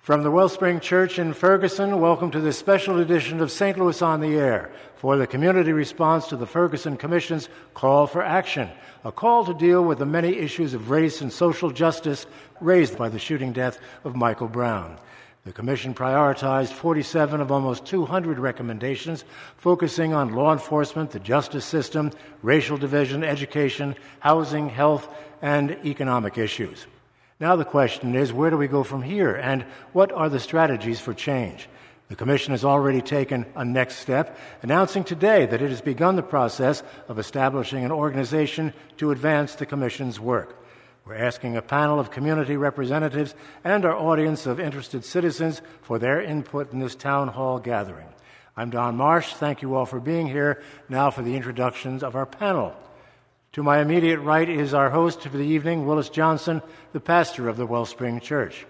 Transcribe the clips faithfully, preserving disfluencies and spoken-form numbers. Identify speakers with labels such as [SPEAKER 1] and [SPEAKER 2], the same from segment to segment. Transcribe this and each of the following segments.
[SPEAKER 1] From the Wellspring Church in Ferguson, welcome to this special edition of Saint Louis on the Air for the community response to the Ferguson Commission's call for action, a call to deal with the many issues of race and social justice raised by the shooting death of Michael Brown. The Commission prioritized forty-seven of almost two hundred recommendations, focusing on law enforcement, the justice system, racial division, education, housing, health, and economic issues. Now the question is, where do we go from here, and what are the strategies for change? The Commission has already taken a next step, announcing today that it has begun the process of establishing an organization to advance the Commission's work. We're asking a panel of community representatives and our audience of interested citizens for their input in this town hall gathering. I'm Don Marsh. Thank you all for being here. Now for the introductions of our panel. To my immediate right is our host for the evening, Willis Johnson, the pastor of the Wellspring Church.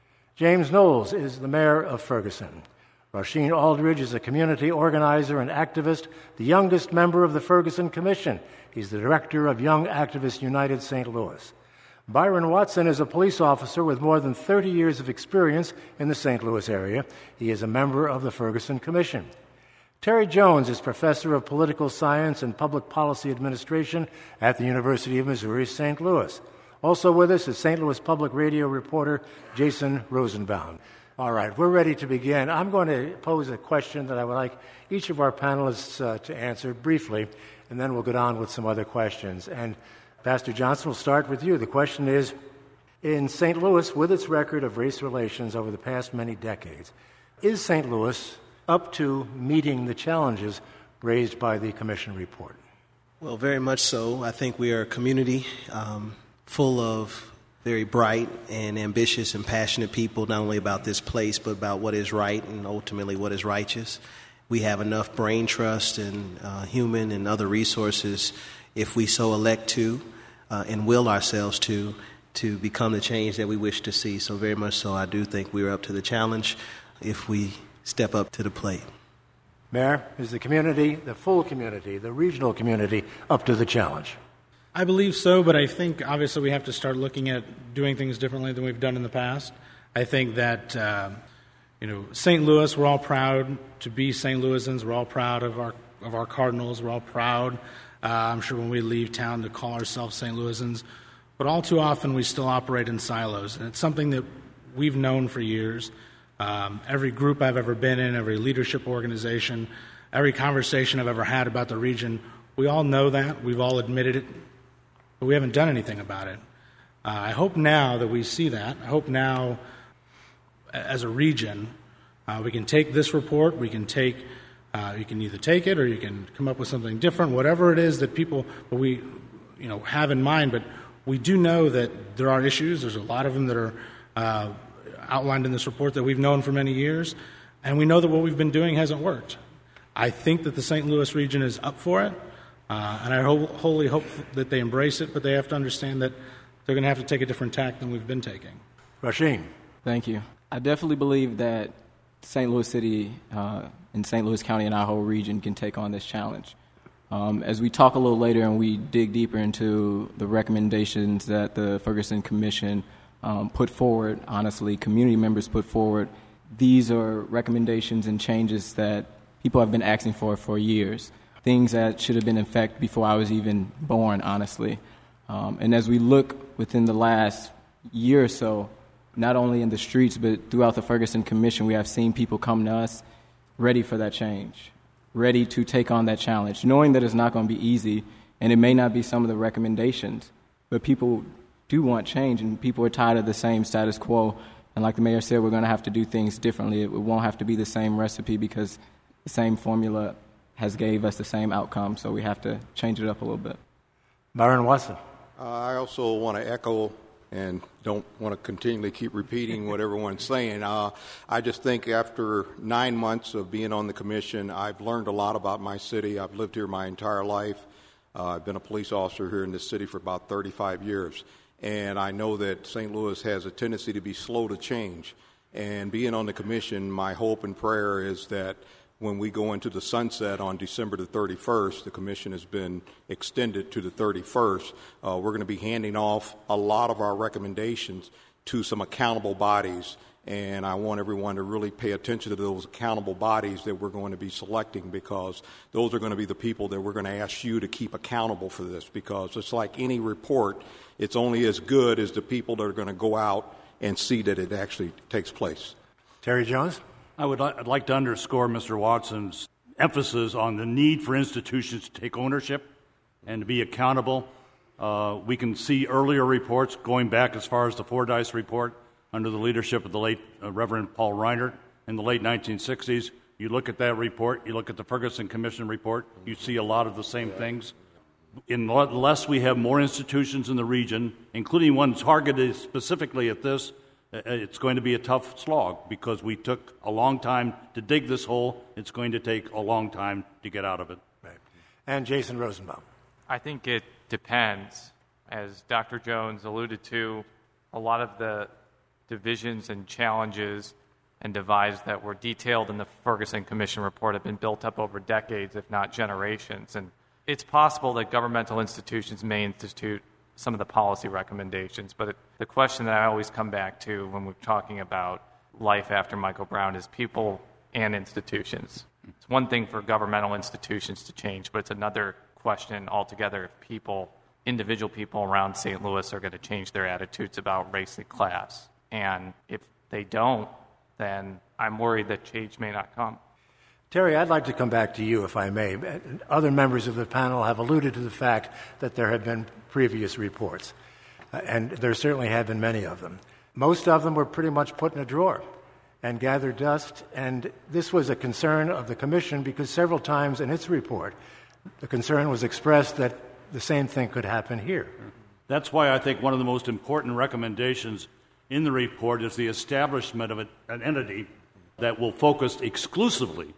[SPEAKER 1] James Knowles is the mayor of Ferguson. Rasheen Aldridge is a community organizer and activist, the youngest member of the Ferguson Commission. He's the director of Young Activists United Saint Louis. Byron Watson is a police officer with more than thirty years of experience in the Saint Louis area. He is a member of the Ferguson Commission. Terry Jones is professor of political science and public policy administration at the University of Missouri Saint Louis. Also with us is Saint Louis Public Radio reporter Jason Rosenbaum. All right, we're ready to begin. I'm going to pose a question that I would like each of our panelists uh, to answer briefly, and then we'll get on with some other questions. And Pastor Johnson, we'll start with you. The question is, in Saint Louis, with its record of race relations over the past many decades, is Saint Louis up to meeting the challenges raised by the Commission report?
[SPEAKER 2] Well, very much so. I think we are a community um, full of very bright and ambitious and passionate people, not only about this place, but about what is right and ultimately what is righteous. We have enough brain trust and uh, human and other resources, if we so elect to uh, and will ourselves to, to become the change that we wish to see. So very much so, I do think we're up to the challenge if we step up to the plate.
[SPEAKER 1] Mayor, is the community, the full community, the regional community, up to the challenge?
[SPEAKER 3] I believe so, but I think obviously we have to start looking at doing things differently than we've done in the past. I think that, uh, you know, Saint Louis, we're all proud to be Saint Louisans. We're all proud of our of our Cardinals. We're all proud, uh, I'm sure, when we leave town to call ourselves Saint Louisans. But all too often we still operate in silos, and it's something that we've known for years. Um, every group I've ever been in, every leadership organization, every conversation I've ever had about the region, we all know that. We've all admitted it, but we haven't done anything about it. Uh, I hope now that we see that. I hope now, as a region, uh, we can take this report, we can take, uh, you can either take it or you can come up with something different, whatever it is that people, we, you know, have in mind. But we do know that there are issues. There's a lot of them that are uh, outlined in this report that we've known for many years, and we know that what we've been doing hasn't worked. I think that the Saint Louis region is up for it, uh, and I ho- wholly hope that they embrace it, but they have to understand that they're going to have to take a different tack than we've been taking.
[SPEAKER 1] Rasheen.
[SPEAKER 4] Thank you. I definitely believe that Saint Louis City uh, and Saint Louis County and our whole region can take on this challenge. Um, as we talk a little later and we dig deeper into the recommendations that the Ferguson Commission Um, put forward, honestly, community members put forward, these are recommendations and changes that people have been asking for for years, things that should have been in effect before I was even born, honestly. Um, and as we look within the last year or so, not only in the streets but throughout the Ferguson Commission, we have seen people come to us ready for that change, ready to take on that challenge, knowing that it's not going to be easy and it may not be some of the recommendations, but people do want change, and people are tired of the same status quo. And like the mayor said, we're going to have to do things differently. It won't have to be the same recipe because the same formula has gave us the same outcome, so we have to change it up a little bit.
[SPEAKER 1] Byron Watson.
[SPEAKER 5] Uh, I also want to echo and don't want to continually keep repeating what everyone's saying. Uh, I just think after nine months of being on the commission, I've learned a lot about my city. I've lived here my entire life. Uh, I've been a police officer here in this city for about thirty-five years. And I know that Saint Louis has a tendency to be slow to change. And being on the commission, my hope and prayer is that when we go into the sunset on December the thirty-first, the commission has been extended to the thirty-first, uh, we're going to be handing off a lot of our recommendations to some accountable bodies And I want everyone to really pay attention to those accountable bodies that we're going to be selecting, because those are going to be the people that we're going to ask you to keep accountable for this, because it's like any report, it's only as good as the people that are going to go out and see that it actually takes place.
[SPEAKER 1] Terry Jones?
[SPEAKER 6] I would I'd like to underscore Mister Watson's emphasis on the need for institutions to take ownership and to be accountable. Uh, we can see earlier reports going back as far as the Fordyce report under the leadership of the late uh, Reverend Paul Reinert in the late nineteen sixties. You look at that report, you look at the Ferguson Commission report, you see a lot of the same things. Unless we have more institutions in the region, including one targeted specifically at this, it's going to be a tough slog, because we took a long time to dig this hole. It's going to take a long time to get out of it.
[SPEAKER 1] Right. And Jason Rosenbaum.
[SPEAKER 7] I think it depends. As Doctor Jones alluded to, a lot of the divisions and challenges and divides that were detailed in the Ferguson Commission report have been built up over decades, if not generations. And it's possible that governmental institutions may institute some of the policy recommendations, but it, the question that I always come back to when we're talking about life after Michael Brown is people and institutions. It's one thing for governmental institutions to change, but it's another question altogether if people, individual people around Saint Louis are going to change their attitudes about race and class. And if they don't, then I'm worried that change may not come.
[SPEAKER 1] Terry, I'd like to come back to you, if I may. Other members of the panel have alluded to the fact that there have been previous reports, and there certainly have been many of them. Most of them were pretty much put in a drawer and gathered dust, and this was a concern of the Commission because several times in its report, the concern was expressed that the same thing could happen here.
[SPEAKER 6] That's why I think one of the most important recommendations in the report is the establishment of an entity that will focus exclusively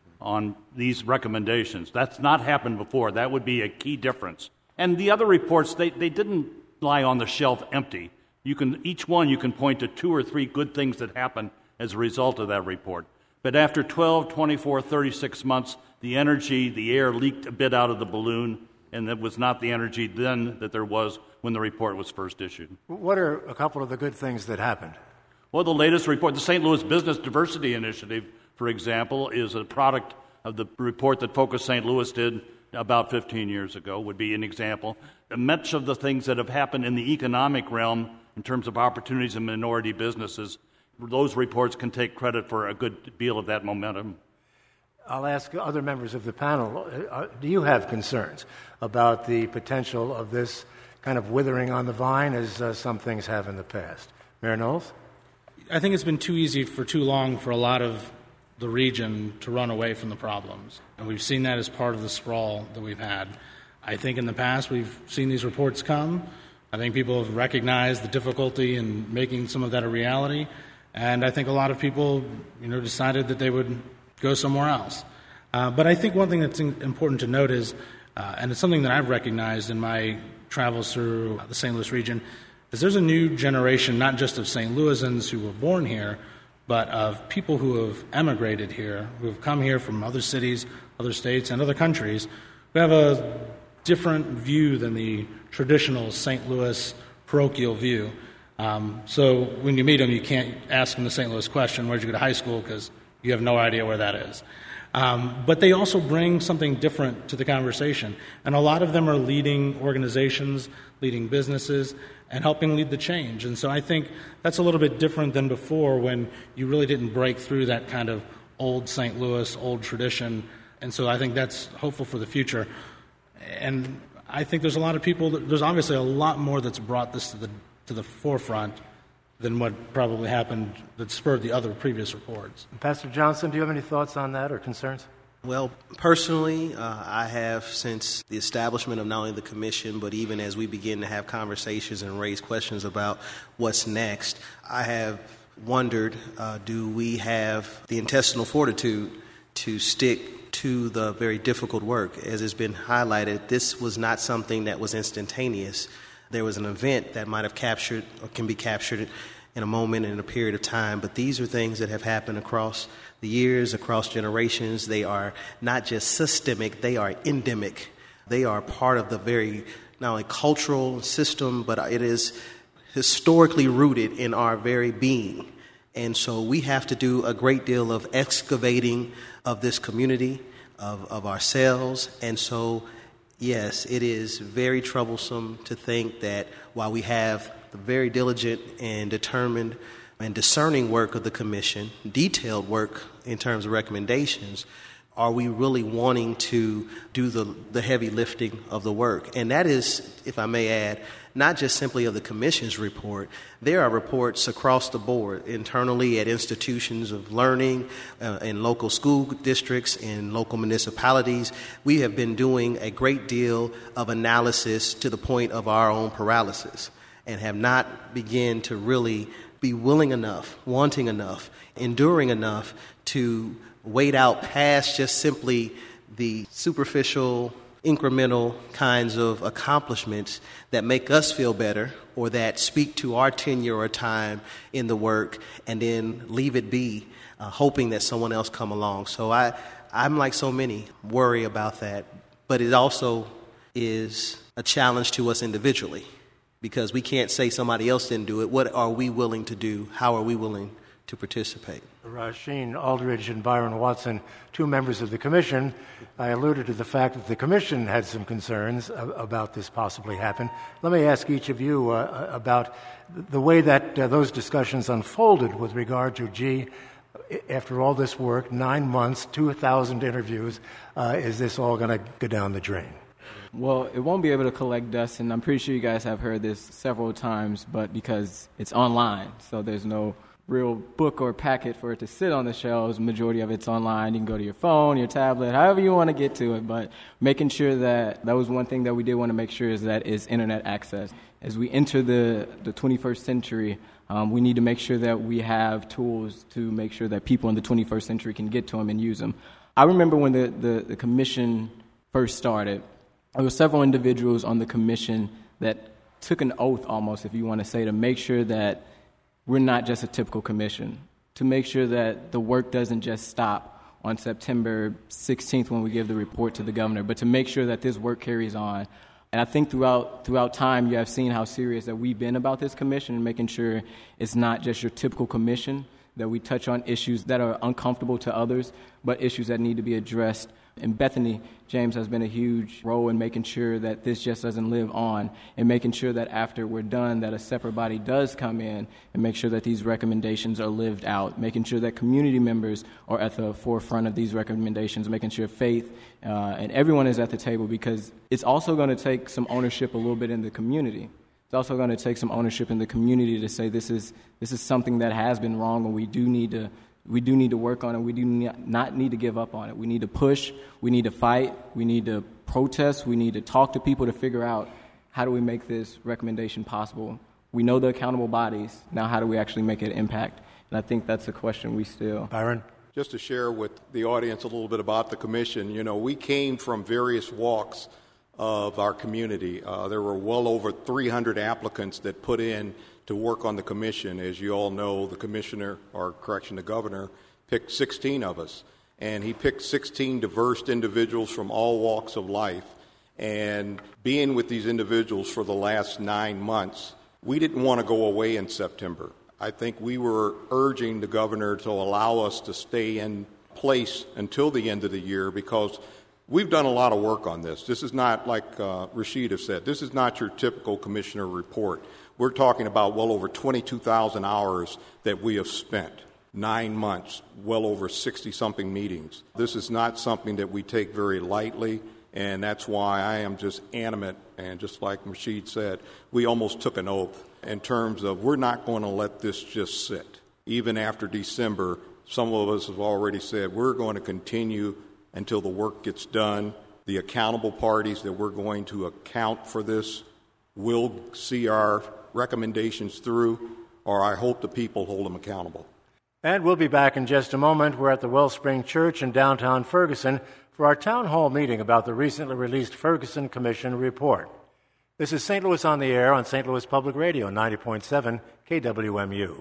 [SPEAKER 6] on these recommendations. That's not happened before. That would be a key difference. And the other reports, they, they didn't lie on the shelf empty. You can, each one you can point to two or three good things that happened as a result of that report. But after twelve, twenty-four, thirty-six months, the energy, the air leaked a bit out of the balloon, and that was not the energy then that there was when the report was first issued.
[SPEAKER 1] What are a couple of the good things that happened?
[SPEAKER 6] Well, the latest report, the Saint Louis Business Diversity Initiative, for example, is a product of the report that Focus Saint Louis did about fifteen years ago, would be an example. Much of the things that have happened in the economic realm in terms of opportunities in minority businesses, those reports can take credit for a good deal of that momentum.
[SPEAKER 1] I'll ask other members of the panel, uh, do you have concerns about the potential of this kind of withering on the vine as uh, some things have in the past? Mayor Knowles?
[SPEAKER 3] I think it's been too easy for too long for a lot of the region to run away from the problems. And we've seen that as part of the sprawl that we've had. I think in the past we've seen these reports come. I think people have recognized the difficulty in making some of that a reality. And I think a lot of people, you know, decided that they would go somewhere else. Uh, but I think one thing that's important to note is, uh, and it's something that I've recognized in my travels through the Saint Louis region, is there's a new generation, not just of Saint Louisans who were born here, but of people who have emigrated here, who have come here from other cities, other states, and other countries, who have a different view than the traditional Saint Louis parochial view. Um, so when you meet them, you can't ask them the Saint Louis question, where'd you go to high school, because you have no idea where that is. Um, but they also bring something different to the conversation. And a lot of them are leading organizations, leading businesses, and helping lead the change. And so I think that's a little bit different than before when you really didn't break through that kind of old Saint Louis, old tradition. And so I think that's hopeful for the future. And I think there's a lot of people, that, there's obviously a lot more that's brought this to the to the forefront than what probably happened that spurred the other previous reports.
[SPEAKER 1] Pastor Johnson, do you have any thoughts on that or concerns?
[SPEAKER 2] Well, personally, uh, I have, since the establishment of not only the commission, but even as we begin to have conversations and raise questions about what's next, I have wondered, uh, do we have the intestinal fortitude to stick to the very difficult work? As has been highlighted, this was not something that was instantaneous. There was an event that might have captured or can be captured in a moment and in a period of time, but these are things that have happened across the years, across generations. They are not just systemic, they are endemic. They are part of the very, not only cultural system, but it is historically rooted in our very being. And so we have to do a great deal of excavating of this community, of, of ourselves. And so, yes, it is very troublesome to think that while we have the very diligent and determined and discerning work of the commission, detailed work in terms of recommendations, are we really wanting to do the, the heavy lifting of the work? And that is, if I may add, not just simply of the commission's report. There are reports across the board, internally at institutions of learning, uh, in local school districts, in local municipalities. We have been doing a great deal of analysis to the point of our own paralysis, and have not begun to really be willing enough, wanting enough, enduring enough to wade out past just simply the superficial, incremental kinds of accomplishments that make us feel better or that speak to our tenure or time in the work, and then leave it be, uh, hoping that someone else come along. So I, I'm like so many, worry about that. But it also is a challenge to us individually, because we can't say somebody else didn't do it. What are we willing to do? How are we willing to participate?
[SPEAKER 1] Rasheen Aldridge and Byron Watson, two members of the commission. I alluded to the fact that the commission had some concerns about this possibly happen. Let me ask each of you uh, about the way that uh, those discussions unfolded with regard to, gee, after all this work, nine months, two thousand interviews, uh, is this all going to go down the drain?
[SPEAKER 4] Well, it won't be able to collect dust, and I'm pretty sure you guys have heard this several times, but because it's online, so there's no real book or packet for it to sit on the shelves. Majority of it's online. You can go to your phone, your tablet, however you want to get to it, but making sure that, that was one thing that we did want to make sure is that is internet access. As we enter the, the twenty-first century, um, we need to make sure that we have tools to make sure that people in the twenty-first century can get to them and use them. I remember when the, the, the commission first started, there were several individuals on the commission that took an oath almost, if you want to say, to make sure that we're not just a typical commission, to make sure that the work doesn't just stop on September sixteenth when we give the report to the governor, but to make sure that this work carries on. And I think throughout throughout time you have seen how serious that we've been about this commission and making sure it's not just your typical commission, that we touch on issues that are uncomfortable to others, but issues that need to be addressed. And Bethany James has been a huge role in making sure that this just doesn't live on, and making sure that after we're done that a separate body does come in and make sure that these recommendations are lived out, making sure that community members are at the forefront of these recommendations, making sure Faith uh, and everyone is at the table, because it's also going to take some ownership a little bit in the community. It's also going to take some ownership in the community to say this is this is something that has been wrong, and we do need to we do need to work on it. We do not need to give up on it. We need to push. We need to fight. We need to protest. We need to talk to people to figure out how do we make this recommendation possible. We know the accountable bodies. Now how do we actually make it impact? And I think that's a question we still...
[SPEAKER 1] Byron?
[SPEAKER 5] Just to share with the audience a little bit about the commission, you know, we came from various walks of our community. Uh, there were well over three hundred applicants that put in to work on the commission. As you all know, the commissioner, or correction, the governor, picked sixteen of us. And he picked sixteen diverse individuals from all walks of life. And being with these individuals for the last nine months, we didn't want to go away in September. I think we were urging the governor to allow us to stay in place until the end of the year, because we've done a lot of work on this. This is not, like uh, Rashida said, this is not your typical commissioner report. We're talking about well over twenty-two thousand hours that we have spent, nine months, well over sixty-something meetings. This is not something that we take very lightly, and that's why I am just animate, and just like Rashid said, we almost took an oath in terms of we're not going to let this just sit. Even after December, some of us have already said we're going to continue until the work gets done. The accountable parties that we're going to account for this will see our recommendations through, or I hope the people hold them accountable.
[SPEAKER 1] And we'll be back in just a moment. We're at the Wellspring Church in downtown Ferguson for our town hall meeting about the recently released Ferguson Commission report. This is Saint Louis on the Air on Saint Louis Public Radio, ninety point seven K W M U.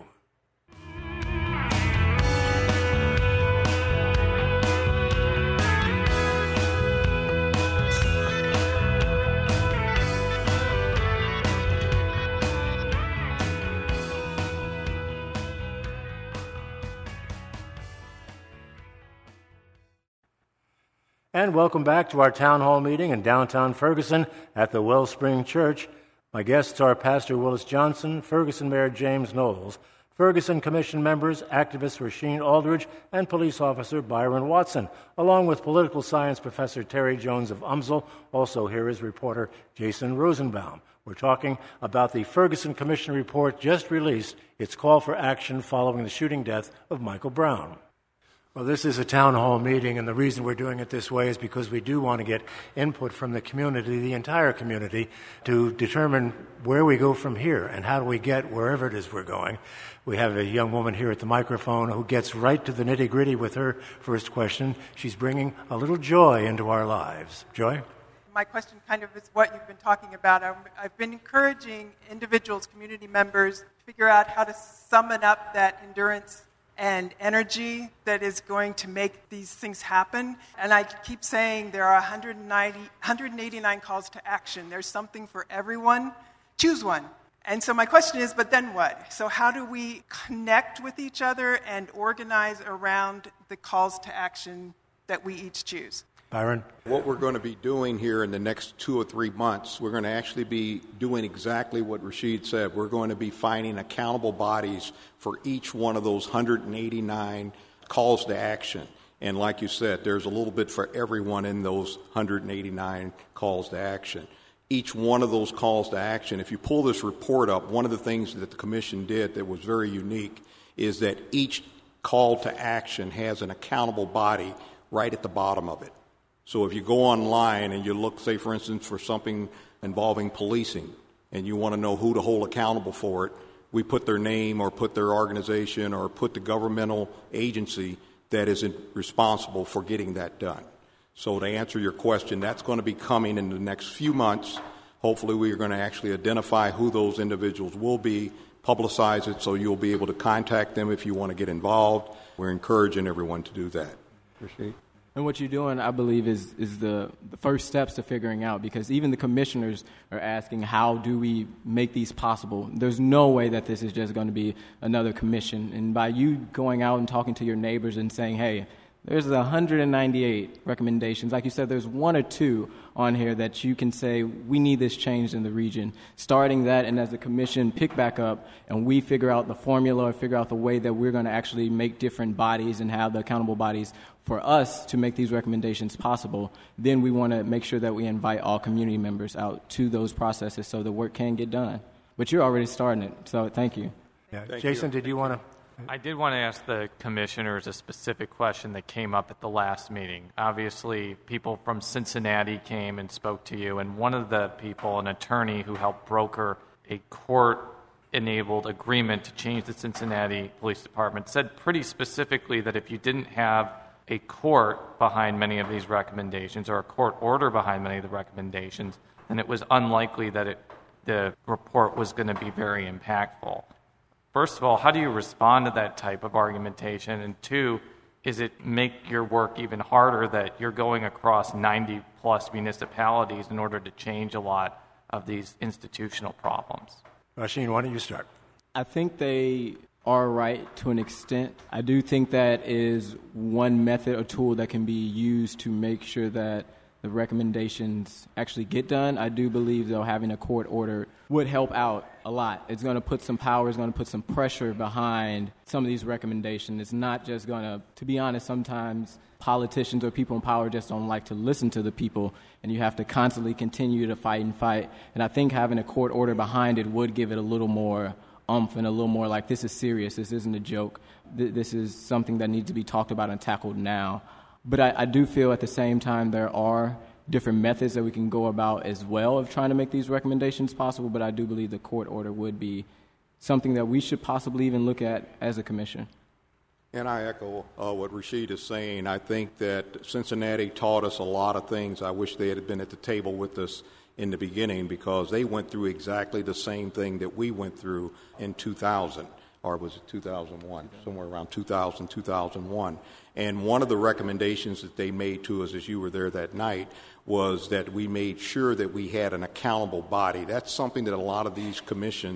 [SPEAKER 1] And welcome back to our town hall meeting in downtown Ferguson at the Wellspring Church. My guests are Pastor Willis Johnson, Ferguson Mayor James Knowles, Ferguson Commission members, activist Rasheen Aldridge, and police officer Byron Watson, along with political science professor Terry Jones of U M S L. Also here is reporter Jason Rosenbaum. We're talking about the Ferguson Commission report just released, its call for action following the shooting death of Michael Brown. Well, this is a town hall meeting, and the reason we're doing it this way is because we do want to get input from the community, the entire community, to determine where we go from here and how do we get wherever it is we're going. We have a young woman here at the microphone who gets right to the nitty-gritty with her first question. She's bringing a little joy into our lives. Joy?
[SPEAKER 8] My question kind of is what you've been talking about. I've been encouraging individuals, community members, to figure out how to summon up that endurance and energy that is going to make these things happen. And I keep saying there are one hundred ninety, one hundred eighty-nine calls to action. There's something for everyone. Choose one. And so my question is, but then what? So how do we connect with each other and organize around the calls to action that we each choose?
[SPEAKER 1] Byron?
[SPEAKER 5] What we're going to be doing here in the next two or three months, we're going to actually be doing exactly what Rashid said. We're going to be finding accountable bodies for each one of those one hundred eighty-nine calls to action. And like you said, there's a little bit for everyone in those one hundred eighty-nine calls to action. Each one of those calls to action, if you pull this report up, one of the things that the Commission did that was very unique is that each call to action has an accountable body right at the bottom of it. So if you go online and you look, say, for instance, for something involving policing, and you want to know who to hold accountable for it, we put their name or put their organization or put the governmental agency that is responsible for getting that done. So to answer your question, that's going to be coming in the next few months. Hopefully we are going to actually identify who those individuals will be, publicize it so you'll be able to contact them if you want to get involved. We're encouraging everyone to do that. Appreciate.
[SPEAKER 4] And what you're doing, I believe, is is the, the first steps to figuring out, because even the commissioners are asking, how do we make these possible? There's no way that this is just going to be another commission. And by you going out and talking to your neighbors and saying, hey, there's one hundred ninety-eight recommendations. Like you said, there's one or two on here that you can say, we need this changed in the region. Starting that, and as the commission pick back up and we figure out the formula or figure out the way that we're going to actually make different bodies and have the accountable bodies for us to make these recommendations possible, then we want to make sure that we invite all community members out to those processes so the work can get done. But you're already starting it, so thank you.
[SPEAKER 1] Yeah.
[SPEAKER 5] Thank
[SPEAKER 1] Jason,
[SPEAKER 5] you.
[SPEAKER 1] did you want to?
[SPEAKER 7] I did want to ask the commissioners a specific question that came up at the last meeting. Obviously, people from Cincinnati came and spoke to you, and one of the people, an attorney who helped broker a court-enabled agreement to change the Cincinnati Police Department, said pretty specifically that if you didn't have a court behind many of these recommendations or a court order behind many of the recommendations, then it was unlikely that it, the report was going to be very impactful. First of all, how do you respond to that type of argumentation? And two, is it make your work even harder that you're going across ninety plus municipalities in order to change a lot of these institutional problems?
[SPEAKER 1] Rasheen, why don't you start?
[SPEAKER 4] I think they are right to an extent. I do think that is one method or tool that can be used to make sure that the recommendations actually get done. I do believe, though, having a court order would help out a lot. It's going to put some power, it's going to put some pressure behind some of these recommendations. It's not just going to, to be honest, sometimes politicians or people in power just don't like to listen to the people, and you have to constantly continue to fight and fight. And I think having a court order behind it would give it a little more umph and a little more like, this is serious, this isn't a joke, this is something that needs to be talked about and tackled now. But I, I do feel at the same time there are different methods that we can go about as well of trying to make these recommendations possible, but I do believe the court order would be something that we should possibly even look at as a commission.
[SPEAKER 5] And I echo uh, what Rashid is saying. I think that Cincinnati taught us a lot of things. I wish they had been at the table with us in the beginning, because they went through exactly the same thing that we went through in two thousand, or was it two thousand one, somewhere around two thousand, two thousand one. And one of the recommendations that they made to us as you were there that night was that we made sure that we had an accountable body. That's something that a lot of these commissions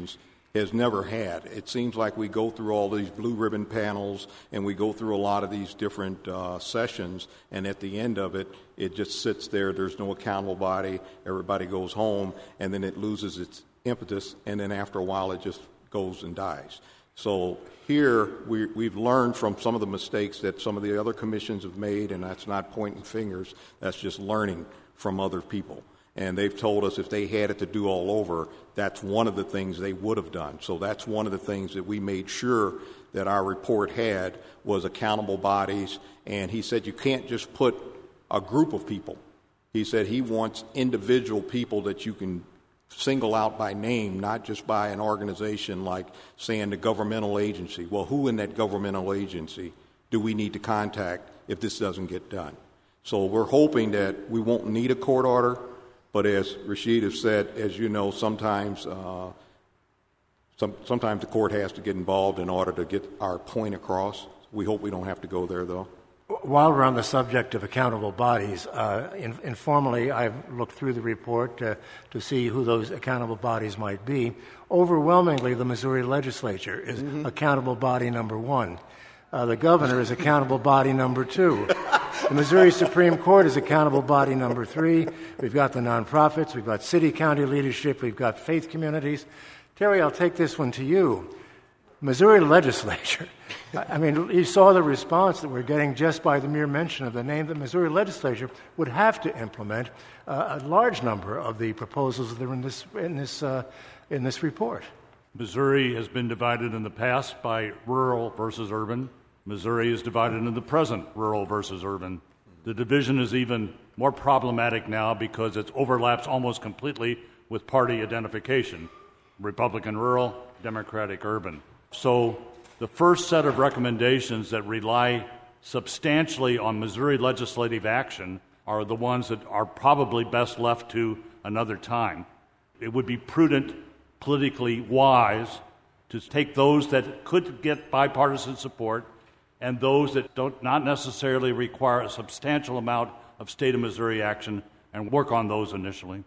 [SPEAKER 5] has never had. It seems like we go through all these blue ribbon panels and we go through a lot of these different uh, sessions, and at the end of it, it just sits there. There's no accountable body. Everybody goes home, and then it loses its impetus, and then after a while it just goes and dies. So here we, we've learned from some of the mistakes that some of the other commissions have made, and that's not pointing fingers. That's just learning from other people. And they've told us if they had it to do all over, that's one of the things they would have done. So that's one of the things that we made sure that our report had was accountable bodies. And he said you can't just put a group of people. He said he wants individual people that you can single out by name, not just by an organization like, saying, the governmental agency. Well, who in that governmental agency do we need to contact if this doesn't get done? So we're hoping that we won't need a court order. But as Rashid has said, as you know, sometimes uh, some, sometimes the court has to get involved in order to get our point across. We hope we don't have to go there, though.
[SPEAKER 1] While we're on the subject of accountable bodies, uh, in, informally I've looked through the report uh, to see who those accountable bodies might be. Overwhelmingly, the Missouri legislature is mm-hmm. accountable body number one. Uh, the governor is accountable body number two. The Missouri Supreme Court is accountable body number three. We've got the nonprofits. We've got city, county leadership. We've got faith communities. Terry, I'll take this one to you. Missouri legislature. I mean, you saw the response that we're getting just by the mere mention of the name. The Missouri legislature would have to implement uh, a large number of the proposals that are in this in this uh, in this report.
[SPEAKER 6] Missouri has been divided in the past by rural versus urban. Missouri is divided in the present, rural versus urban. The division is even more problematic now because it overlaps almost completely with party identification: Republican rural, Democratic urban. So the first set of recommendations that rely substantially on Missouri legislative action are the ones that are probably best left to another time. It would be prudent, politically wise, to take those that could get bipartisan support and those that don't not necessarily require a substantial amount of state of Missouri action and work on those initially.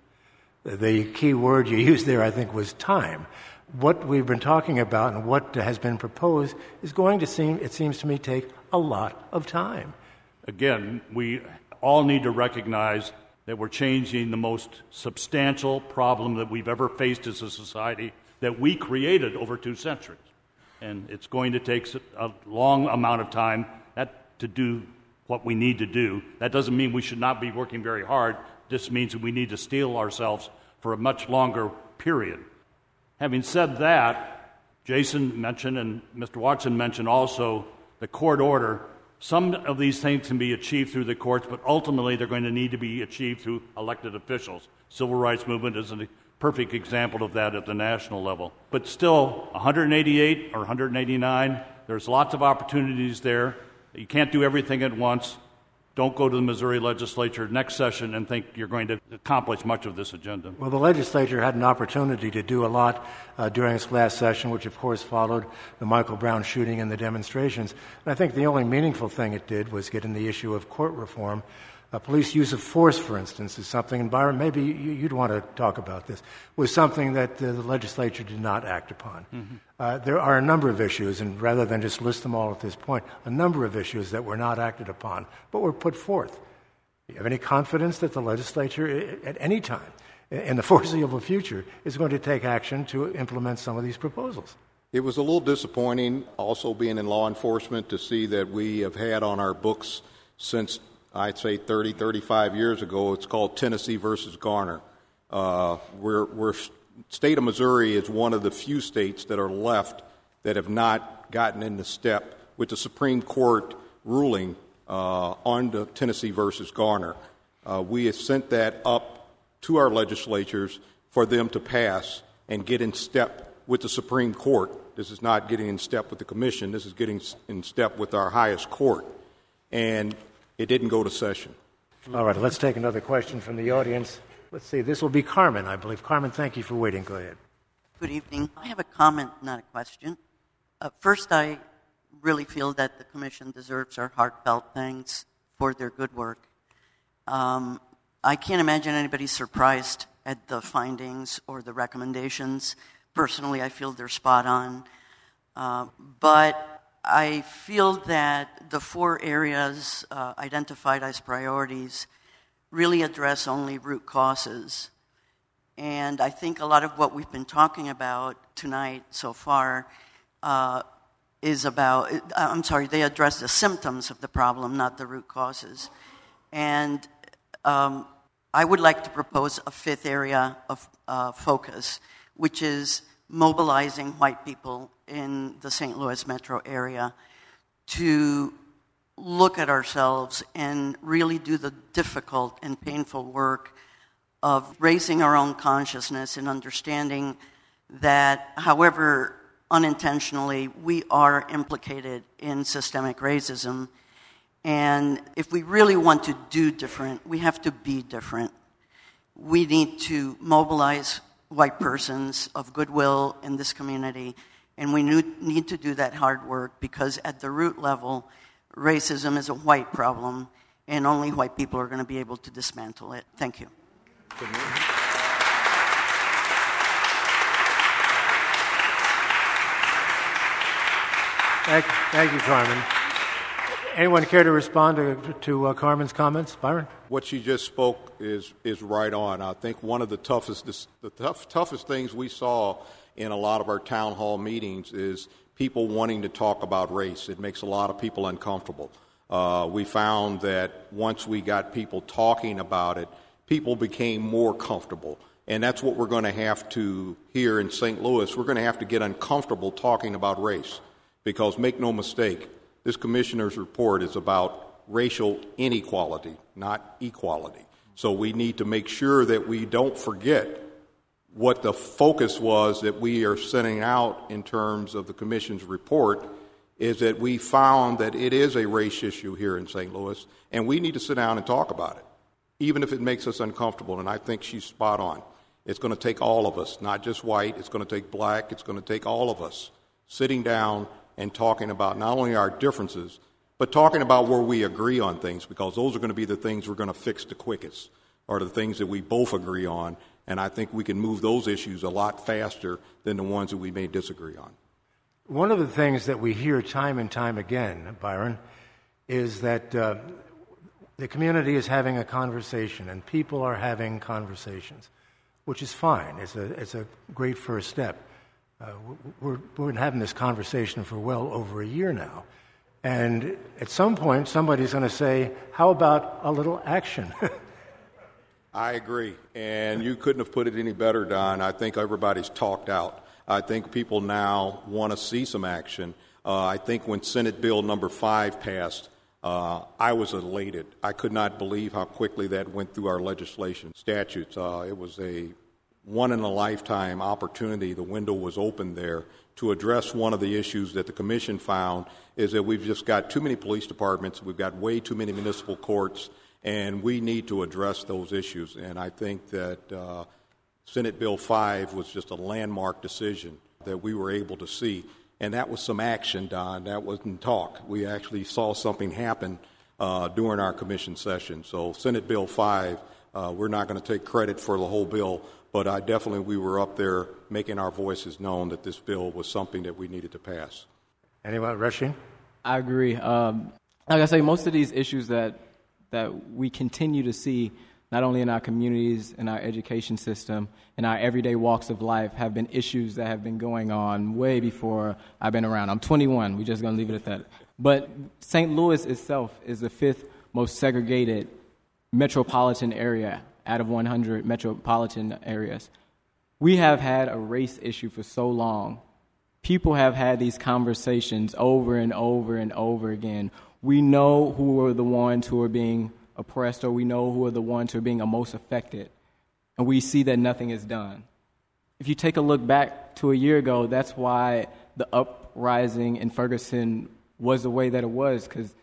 [SPEAKER 1] The key word you used there, I think, was time. What we've been talking about and what has been proposed is going to seem, it seems to me, take a lot of time.
[SPEAKER 6] Again, we all need to recognize that we're changing the most substantial problem that we've ever faced as a society that we created over two centuries. And it's going to take a long amount of time that, to do what we need to do. That doesn't mean we should not be working very hard. This means that we need to steel ourselves for a much longer period. Having said that, Jason mentioned and Mister Watson mentioned also the court order. Some of these things can be achieved through the courts, but ultimately they're going to need to be achieved through elected officials. Civil rights movement is a perfect example of that at the national level. But still, one hundred eighty-eight or one hundred eighty-nine, there's lots of opportunities there. You can't do everything at once. Don't go to the Missouri legislature next session and think you're going to accomplish much of this agenda.
[SPEAKER 1] Well, the legislature had an opportunity to do a lot uh, during its last session, which, of course, followed the Michael Brown shooting and the demonstrations. And I think the only meaningful thing it did was get in the issue of court reform. Uh, police use of force, for instance, is something, and Byron, maybe you, you'd want to talk about this, was something that uh, the legislature did not act upon. Mm-hmm. Uh, there are a number of issues, and rather than just list them all at this point, a number of issues that were not acted upon, but were put forth. Do you have any confidence that the legislature, at any time in the foreseeable future, is going to take action to implement some of these proposals?
[SPEAKER 5] It was a little disappointing, also being in law enforcement, to see that we have had on our books since I'd say thirty, thirty-five years ago, it's called Tennessee versus Garner. Uh, we're, we're, state of Missouri is one of the few states that are left that have not gotten into step with the Supreme Court ruling uh, on the Tennessee versus Garner. Uh, we have sent that up to our legislatures for them to pass and get in step with the Supreme Court. This is not getting in step with the Commission. This is getting in step with our highest court. And it didn't go to session.
[SPEAKER 1] All right, let's take another question from the audience. Let's see, this will be Carmen, I believe. Carmen, thank you for waiting. Go ahead.
[SPEAKER 9] Good evening. I have a comment, not a question. Uh, first, I really feel that the Commission deserves our heartfelt thanks for their good work. Um, I can't imagine anybody surprised at the findings or the recommendations, personally, I feel they're spot on. Uh, but I feel that the four areas uh, identified as priorities really address only root causes. And I think a lot of what we've been talking about tonight so far uh, is about, I'm sorry, they address the symptoms of the problem, not the root causes. And um, I would like to propose a fifth area of uh, focus, which is mobilizing white people in the Saint Louis metro area to look at ourselves and really do the difficult and painful work of raising our own consciousness and understanding that, however unintentionally, we are implicated in systemic racism. And if we really want to do different, we have to be different. We need to mobilize white persons of goodwill in this community, and we need to do that hard work because at the root level, racism is a white problem, and only white people are going to be able to dismantle it. Thank you.
[SPEAKER 1] Thank, thank you, Carmen. Anyone care to respond to, to uh, Carmen's comments? Byron?
[SPEAKER 5] What she just spoke is is right on. I think one of the toughest the tough, toughest things we saw in a lot of our town hall meetings is people wanting to talk about race. It makes a lot of people uncomfortable. Uh, we found that once we got people talking about it, people became more comfortable. And that's what we're going to have to here in Saint Louis. We're going to have to get uncomfortable talking about race. Because make no mistake, this commissioner's report is about racial inequality, not equality. So we need to make sure that we don't forget what the focus was that we are sending out in terms of the commission's report is that we found that it is a race issue here in Saint Louis, and we need to sit down and talk about it, even if it makes us uncomfortable. And I think she's spot on. It's going to take all of us, not just white. It's going to take black. It's going to take all of us sitting down and talking about not only our differences, but talking about where we agree on things, because those are going to be the things we're going to fix the quickest, or the things that we both agree on. And I think we can move those issues a lot faster than the ones that we may disagree on.
[SPEAKER 1] One of the things that we hear time and time again, Byron, is that uh, the community is having a conversation and people are having conversations, which is fine. It's a, it's a great first step. Uh, we're, we're been having this conversation for well over a year now. And at some point, somebody's going to say, how about a little action?
[SPEAKER 5] I agree. And you couldn't have put it any better, Don. I think everybody's talked out. I think people now want to see some action. Uh, I think when Senate Bill number five passed, uh, I was elated. I could not believe how quickly that went through our legislation statutes. Uh, it was a one-in-a-lifetime opportunity. The window was open there to address one of the issues that the commission found is that we've just got too many police departments, we've got way too many municipal courts, and we need to address those issues. And I think that uh, Senate Bill five was just a landmark decision that we were able to see. And that was some action, Don. That wasn't talk. We actually saw something happen uh, during our commission session. So Senate Bill five, uh, we're not going to take credit for the whole bill, but I definitely, we were up there making our voices known that this bill was something that we needed to pass.
[SPEAKER 1] Anyone, Rasheen?
[SPEAKER 4] I agree. Um, like I say, most of these issues that that we continue to see, not only in our communities, in our education system, in our everyday walks of life, have been issues that have been going on way before I've been around. I'm twenty-one. We're just going to leave it at that. But Saint Louis itself is the fifth most segregated metropolitan area out of one hundred metropolitan areas. We have had a race issue for so long. People have had these conversations over and over and over again. We know who are the ones who are being oppressed, or we know who are the ones who are being the most affected, and we see that nothing is done. If you take a look back to a year ago, that's why the uprising in Ferguson was the way that it was, because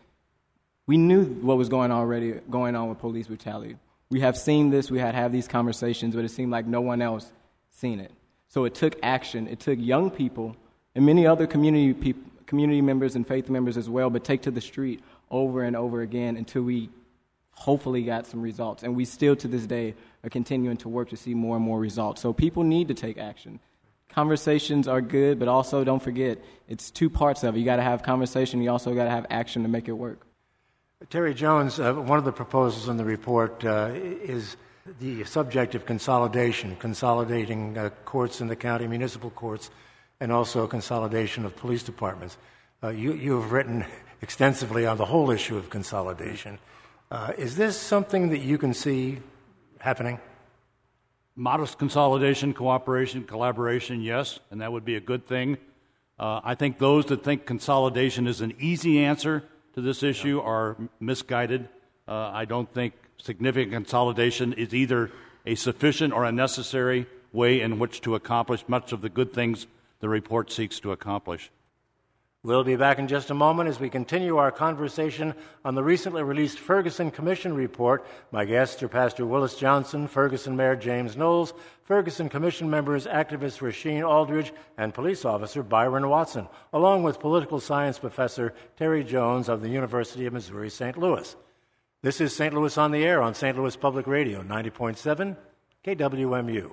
[SPEAKER 4] we knew what was going on already going on with police brutality. We have seen this, we had had these conversations, but it seemed like no one else seen it. So it took action. It took young people and many other community people, community members and faith members as well, but take to the street over and over again until we hopefully got some results. And we still, to this day, are continuing to work to see more and more results. So people need to take action. conversations are good, but also don't forget, it's two parts of it. You got to have conversation. You also got to have action to make it work.
[SPEAKER 1] Terry Jones, uh, one of the proposals in the report uh, is the subject of consolidation, consolidating uh, courts in the county, municipal courts, and also consolidation of police departments. Uh, you, you have written extensively on the whole issue of consolidation. Uh, is this something that you can see happening?
[SPEAKER 6] Modest consolidation, cooperation, collaboration, yes, and that would be a good thing. Uh, I think those that think consolidation is an easy answer to this issue are misguided. Uh, I don't think significant consolidation is either a sufficient or a necessary way in which to accomplish much of the good things the report seeks to accomplish.
[SPEAKER 1] We'll be back in just a moment as we continue our conversation on the recently released Ferguson Commission report. My guests are Pastor Willis Johnson, Ferguson Mayor James Knowles, Ferguson Commission members activist Rasheen Aldridge, and police officer Byron Watson, along with political science professor Terry Jones of the University of Missouri Saint Louis. This is Saint Louis on the Air on Saint Louis Public Radio, ninety point seven K W M U.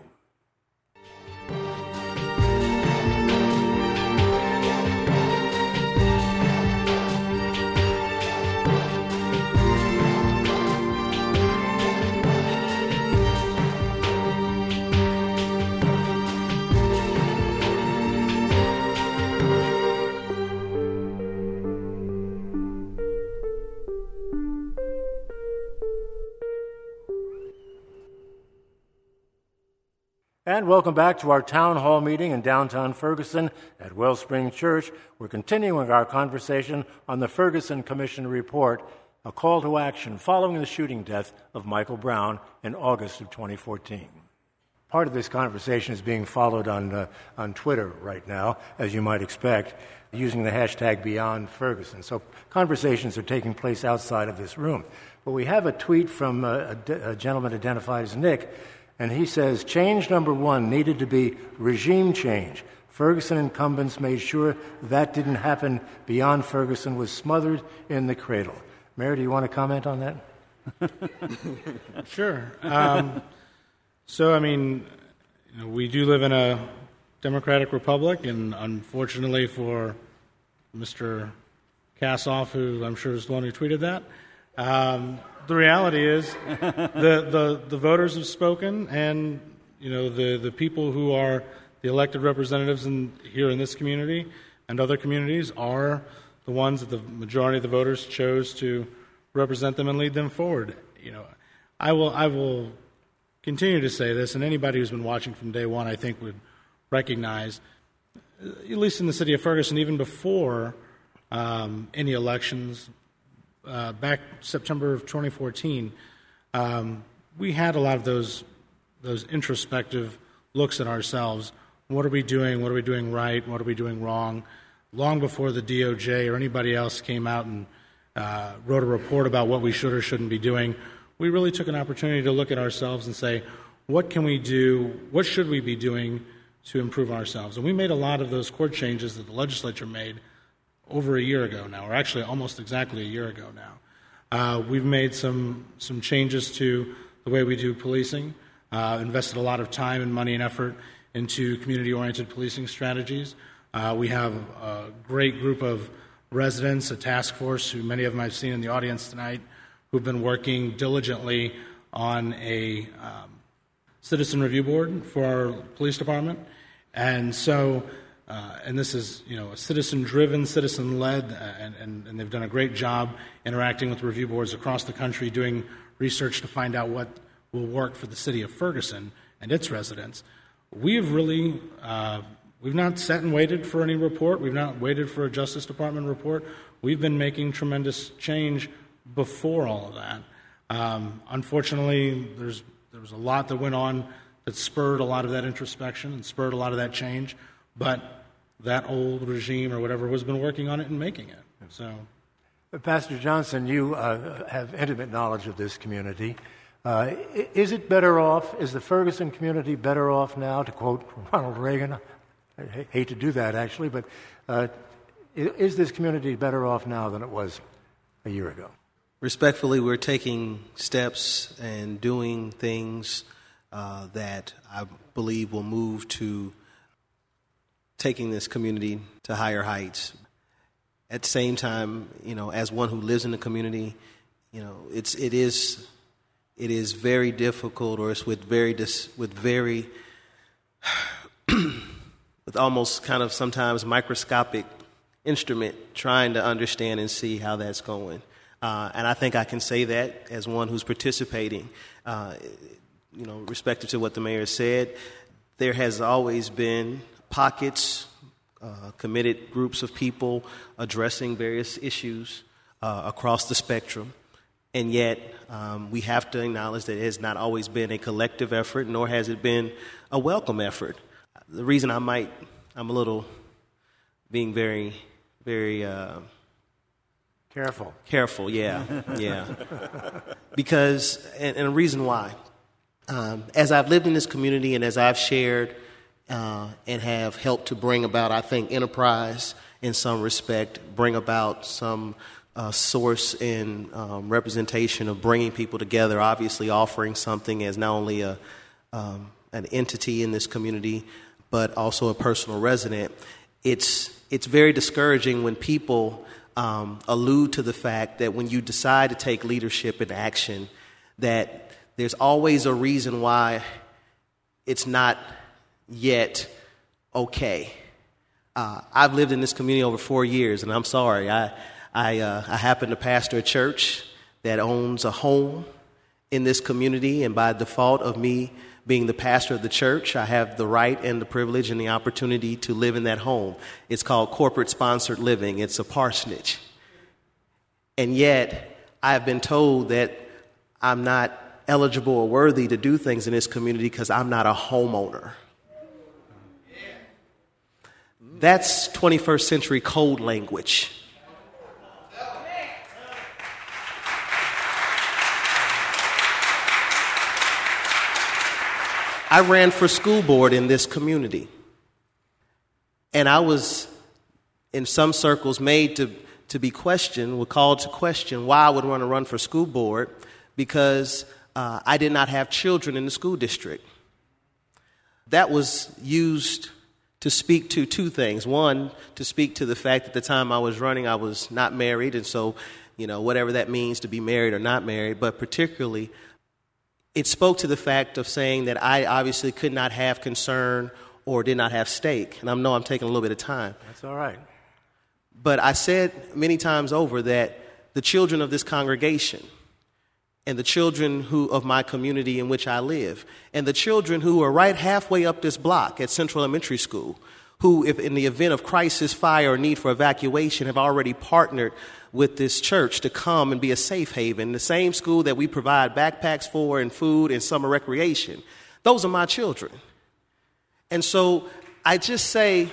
[SPEAKER 1] And welcome back to our town hall meeting in downtown Ferguson at Wellspring Church. We're continuing our conversation on the Ferguson Commission report, a call to action following the shooting death of Michael Brown in August of twenty fourteen. Part of this conversation is being followed on uh, on Twitter right now, as you might expect, using the hashtag Beyond Ferguson. So conversations are taking place outside of this room. But we have a tweet from a, a, a gentleman identified as Nick, and he says, change number one needed to be regime change. Ferguson incumbents made sure that didn't happen. Beyond Ferguson was smothered in the cradle. Mayor, do you want to comment on that?
[SPEAKER 3] Sure. Um, so, I mean, you know, we do live in a democratic republic, and unfortunately for Mister Kassoff, who I'm sure is the one who tweeted that, um, the reality is the, the, the voters have spoken, and you know the, the people who are the elected representatives in, here in this community and other communities are the ones that the majority of the voters chose to represent them and lead them forward. You know, I will I will continue to say this, and anybody who's been watching from day one, I think, would recognize, at least in the city of Ferguson, even before um, any elections. Uh, back September of twenty fourteen, um, we had a lot of those those introspective looks at ourselves. What are we doing? What are we doing right? What are we doing wrong? Long before the D O J or anybody else came out and uh, wrote a report about what we should or shouldn't be doing, we really took an opportunity to look at ourselves and say, what can we do? What should we be doing to improve ourselves? And we made a lot of those court changes that the legislature made over a year ago now, or actually almost exactly a year ago now. Uh, we've made some some changes to the way we do policing, uh, invested a lot of time and money and effort into community-oriented policing strategies. Uh, we have a great group of residents, a task force, who many of them I've seen in the audience tonight, who've been working diligently on a um, citizen review board for our police department. And so Uh, and this is, you know, a citizen-driven, citizen-led, uh, and, and, and they've done a great job interacting with review boards across the country, doing research to find out what will work for the city of Ferguson and its residents. We've really, uh, we've not sat and waited for any report. We've not waited for a Justice Department report. We've been making tremendous change before all of that. Um, unfortunately, there's there was a lot that went on that spurred a lot of that introspection and spurred a lot of that change. But that old regime or whatever has been working on it and making it. So,
[SPEAKER 1] Pastor Johnson, you uh, have intimate knowledge of this community. Uh, is it better off? Is the Ferguson community better off now? To quote Ronald Reagan, I hate to do that actually, but uh, is this community better off now than it was a year ago?
[SPEAKER 2] Respectfully, we're taking steps and doing things uh, that I believe will move to taking this community to higher heights. At the same time, you know, as one who lives in the community, you know, it's it is it is very difficult, or it's with very dis, with very with almost kind of sometimes microscopic instrument trying to understand and see how that's going. Uh, and I think I can say that as one who's participating. Uh, you know, respective to what the mayor said, there has always been pockets, uh, committed groups of people addressing various issues uh, across the spectrum. And yet, um, we have to acknowledge that it has not always been a collective effort, nor has it been a welcome effort. The reason I might, I'm a little being very, very uh,
[SPEAKER 1] careful.
[SPEAKER 2] Careful, yeah, yeah. Because, and, and a reason why. Um, as I've lived in this community and as I've shared uh, and have helped to bring about, I think, enterprise in some respect, bring about some uh, source and um, representation of bringing people together, obviously offering something as not only a um, an entity in this community, but also a personal resident. It's it's very discouraging when people um, allude to the fact that when you decide to take leadership in action, that there's always a reason why it's not yet okay. Uh, I've lived in this community over four years, and I'm sorry. I I, uh, I happen to pastor a church that owns a home in this community, and by default of me being the pastor of the church, I have the right and the privilege and the opportunity to live in that home. It's called corporate sponsored living. It's a parsonage. And yet, I've been told that I'm not eligible or worthy to do things in this community because I'm not a homeowner. That's twenty-first century code language. I ran for school board in this community, and I was, in some circles, made to, to be questioned, were called to question why I would want to run for school board, because uh, I did not have children in the school district. That was used to speak to two things. One, to speak to the fact that at the time I was running, I was not married, and so, you know, whatever that means to be married or not married, but particularly it spoke to the fact of saying that I obviously could not have concern or did not have stake. And I know I'm taking a little bit of time.
[SPEAKER 1] That's all right.
[SPEAKER 2] But I said many times over that the children of this congregation and the children who of my community in which I live and the children who are right halfway up this block at Central Elementary School, who, if in the event of crisis, fire, or need for evacuation, have already partnered with this church to come and be a safe haven, the same school that we provide backpacks for and food and summer recreation. Those are my children. And so I just say,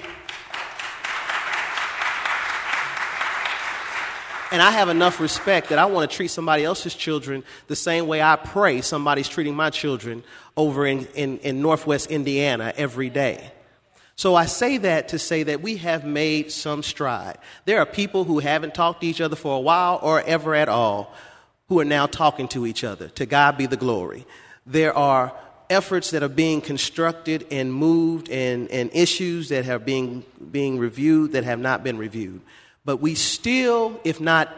[SPEAKER 2] and I have enough respect that I want to treat somebody else's children the same way I pray somebody's treating my children over in, in, in Northwest Indiana every day. So I say that to say that we have made some stride. There are people who haven't talked to each other for a while or ever at all who are now talking to each other. To God be the glory. There are efforts that are being constructed and moved and, and issues that are being, being reviewed that have not been reviewed. But we still, if not,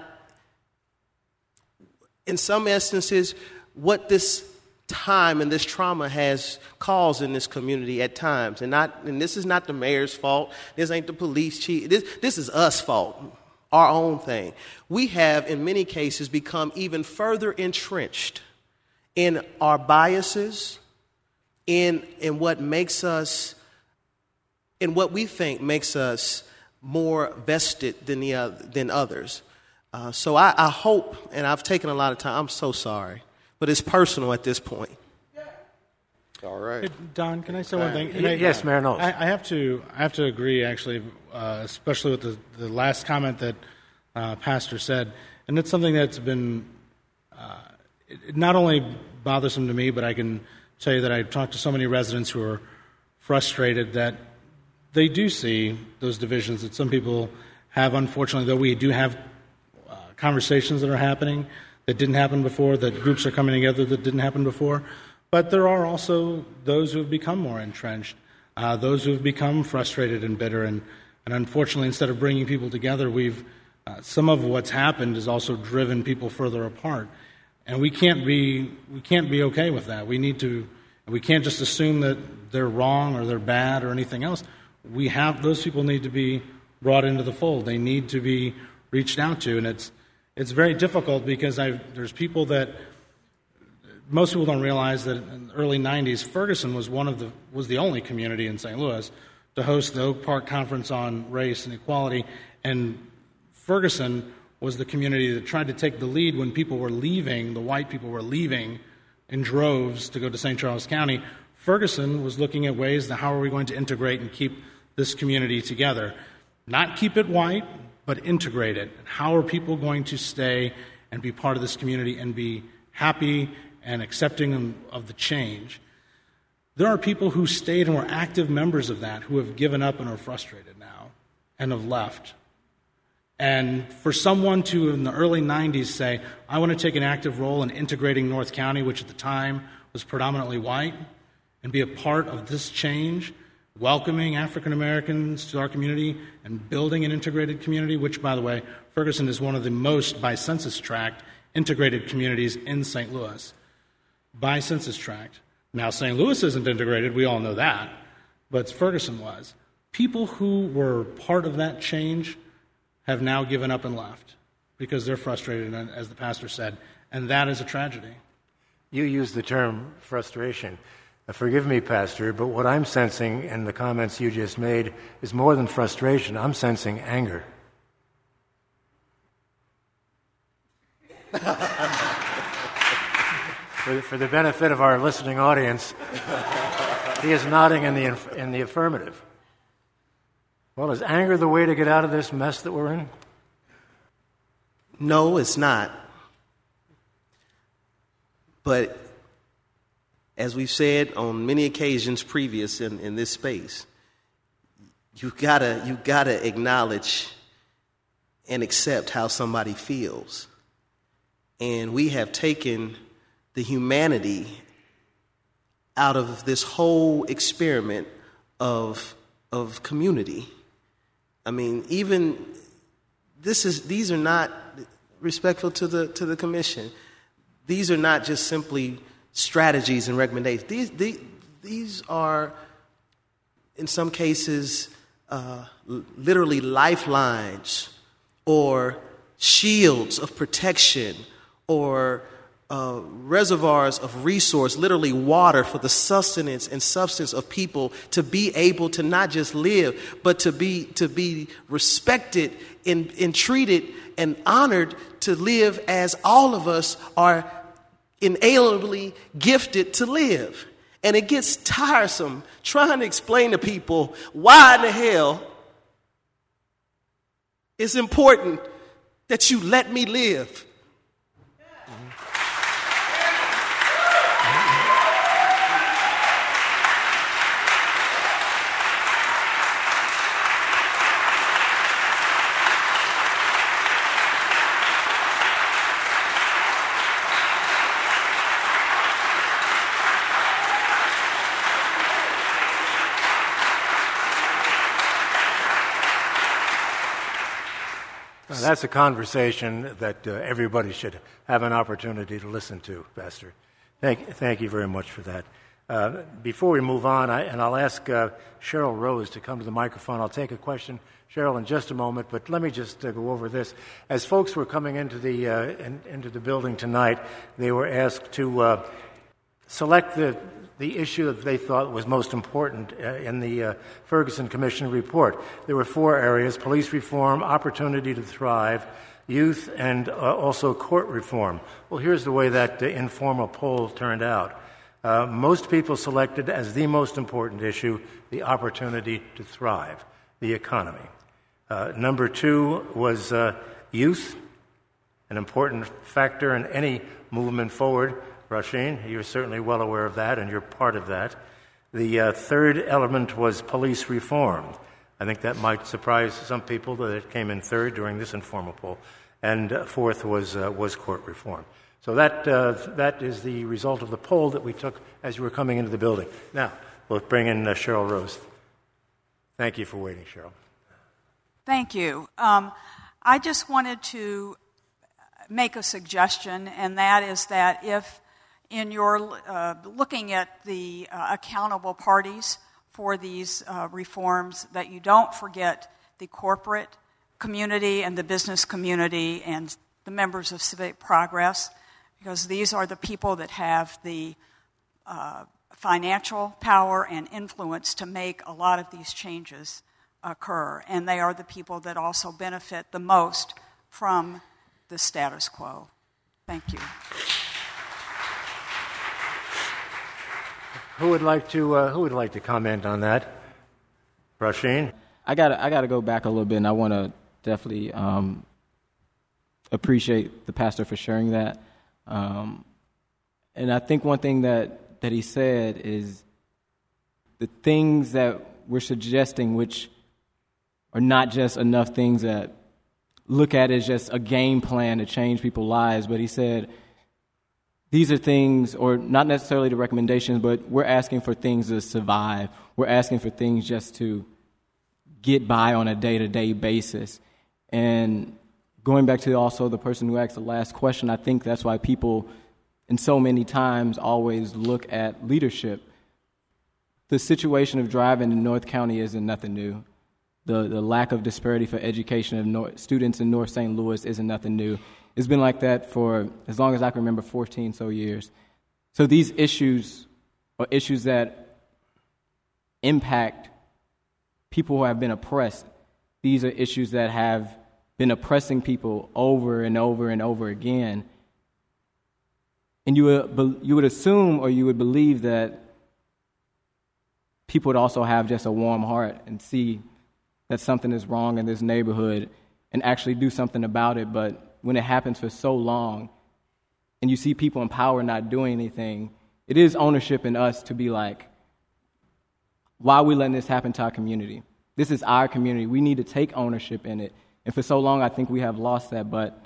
[SPEAKER 2] in some instances, what this time and this trauma has caused in this community at times, and not, and this is not the mayor's fault. This ain't the police chief. This, this is us fault, our own thing. We have, in many cases, become even further entrenched in our biases, in in what makes us, in what we think makes us more vested than the other, than others. Uh, so I, I hope, and I've taken a lot of time. I'm so sorry. But it's personal at this point.
[SPEAKER 5] All right.
[SPEAKER 3] Hey, Don, can I say one thing?
[SPEAKER 1] Uh, yes, Mayor Knowles.
[SPEAKER 3] I, I have to. I have to agree, actually, uh, especially with the, the last comment that uh, Pastor said, and it's something that's been uh, it not only bothersome to me, but I can tell you that I've talked to so many residents who are frustrated that they do see those divisions that some people have. Unfortunately, though, we do have uh, conversations that are happening that didn't happen before, that groups are coming together that didn't happen before. But there are also those who have become more entrenched. uh, those who have become frustrated and bitter. And, and unfortunately, instead of bringing people together, we've uh, some of what's happened has also driven people further apart. And we can't be we can't be okay with that. We need to we can't just assume that they're wrong or they're bad or anything else. We have those people need to be brought into the fold. They need to be reached out to, and it's it's very difficult because I've, there's people that most people don't realize that in the early nineties, Ferguson was one of the was the only community in Saint Louis to host the Oak Park Conference on Race and Equality, and Ferguson was the community that tried to take the lead when people were leaving, the white people were leaving in droves to go to Saint Charles County. Ferguson was looking at ways that how are we going to integrate and keep this community together. Not keep it white, but integrate it. How are people going to stay and be part of this community and be happy and accepting of the change? There are people who stayed and were active members of that who have given up and are frustrated now and have left. And for someone to, in the early nineties, say, I want to take an active role in integrating North County, which at the time was predominantly white, and be a part of this change, welcoming African Americans to our community and building an integrated community, which, by the way, Ferguson is one of the most, by census tract, integrated communities in Saint Louis. By census tract. Now, Saint Louis isn't integrated, we all know that, but Ferguson was. People who were part of that change have now given up and left because they're frustrated, as the pastor said, and that is a tragedy.
[SPEAKER 1] You used the term frustration. Now, forgive me, Pastor, but what I'm sensing in the comments you just made is more than frustration. I'm sensing anger. for, for the benefit of our listening audience, he is nodding in the in the affirmative. Well, is anger the way to get out of this mess that we're in?
[SPEAKER 2] No, it's not. But as we've said on many occasions previous in, in this space, you gotta you gotta acknowledge and accept how somebody feels. And we have taken the humanity out of this whole experiment of of community. I mean, even this is these are not respectful to the to the commission. These are not just simply strategies and recommendations. These these, these are, in some cases, uh, literally lifelines or shields of protection or uh, reservoirs of resource, literally water for the sustenance and substance of people to be able to not just live, but to be to be respected and, and treated and honored to live as all of us are inalienably gifted to live. And it gets tiresome trying to explain to people why in the hell it's important that you let me live.
[SPEAKER 1] That's a conversation that uh, everybody should have an opportunity to listen to, Pastor. Thank, thank you very much for that. Uh, before we move on, I, and I'll ask uh, Cheryl Rose to come to the microphone. I'll take a question, Cheryl, in just a moment, but let me just uh, go over this. As folks were coming into the uh, in, into the building tonight, they were asked to uh, select the the issue that they thought was most important uh, in the uh, Ferguson Commission report. There were four areas: police reform, opportunity to thrive, youth, and uh, also court reform. Well, here's the way that uh, informal poll turned out. Uh, most people selected as the most important issue the opportunity to thrive, the economy. Uh, number two was uh, youth, an important factor in any movement forward. Rasheen, you're certainly well aware of that, and you're part of that. The uh, third element was police reform. I think that might surprise some people that it came in third during this informal poll. And uh, fourth was uh, was court reform. So that uh, that is the result of the poll that we took as you were coming into the building. Now, We'll bring in uh, Cheryl Rose. Thank you for waiting, Cheryl.
[SPEAKER 10] Thank you. Um, I just wanted to make a suggestion, and that is that if in your uh, looking at the uh, accountable parties for these uh, reforms, that you don't forget the corporate community and the business community and the members of Civic Progress, because these are the people that have the uh, financial power and influence to make a lot of these changes occur, and they are the people that also benefit the most from the status quo. Thank you.
[SPEAKER 1] Who would like to uh, Who would like to comment on that? Rasheen?
[SPEAKER 4] I got I got to go back a little bit, and I want to definitely um, appreciate the pastor for sharing that. Um, and I think one thing that, that he said is the things that we're suggesting, which are not just enough things that look at it as just a game plan to change people's lives, but he said these are things, or not necessarily the recommendations, but we're asking for things to survive. We're asking for things just to get by on a day-to-day basis. And going back to also the person who asked the last question, I think that's why people in so many times always look at leadership. The situation of driving in North County isn't nothing new. The the lack of disparity for education of North, students in North Saint Louis isn't nothing new. It's been like that for as long as I can remember, fourteen so years. So these issues are issues that impact people who have been oppressed. These are issues that have been oppressing people over and over and over again. And you would, you would assume, or you would believe, that people would also have just a warm heart and see that something is wrong in this neighborhood and actually do something about it. But when it happens for so long and you see people in power not doing anything, it is ownership in us to be like, why are we letting this happen to our community? This is our community. We need to take ownership in it. And for so long, I think we have lost that. But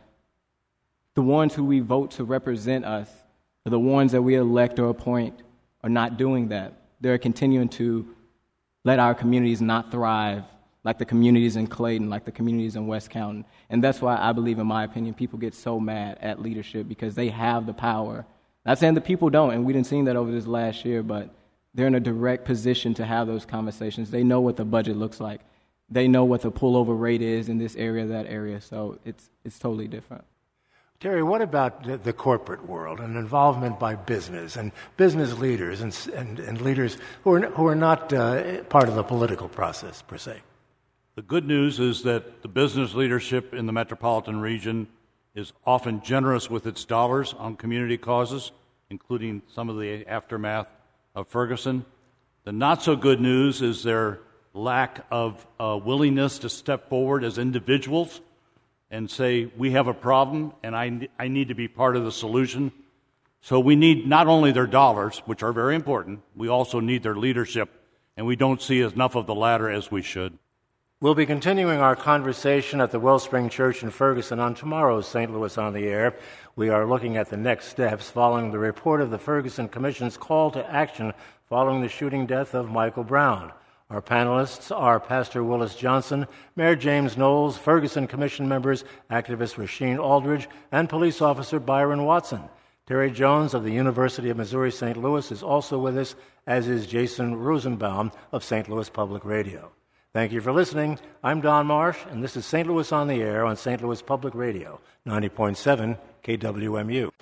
[SPEAKER 4] the ones who we vote to represent us, or the ones that we elect or appoint, are not doing that. They're continuing to let our communities not thrive, like the communities in Clayton, like the communities in West County. And that's why I believe, in my opinion, people get so mad at leadership, because they have the power. Not saying the people don't, and we didn't see that over this last year, but they're in a direct position to have those conversations. They know what the budget looks like. They know what the pullover rate is in this area, that area. So it's it's totally different.
[SPEAKER 1] Terry, what about the, the corporate world and involvement by business and business leaders and and, and leaders who are who are not uh, part of the political process per se?
[SPEAKER 6] The good news is that the business leadership in the metropolitan region is often generous with its dollars on community causes, including some of the aftermath of Ferguson. The not-so-good news is their lack of uh, willingness to step forward as individuals and say, we have a problem and I, I need to be part of the solution. So we need not only their dollars, which are very important, we also need their leadership, and we don't see enough of the latter as we should.
[SPEAKER 1] We'll be continuing our conversation at the Wellspring Church in Ferguson on tomorrow's Saint Louis on the Air. We are looking at the next steps following the report of the Ferguson Commission's call to action following the shooting death of Michael Brown. Our panelists are Pastor Willis Johnson, Mayor James Knowles, Ferguson Commission members, activist Rasheen Aldridge, and police officer Byron Watson. Terry Jones of the University of Missouri Saint Louis is also with us, as is Jason Rosenbaum of Saint Louis Public Radio. Thank you for listening. I'm Don Marsh, and this is Saint Louis on the Air on Saint Louis Public Radio, ninety point seven K W M U.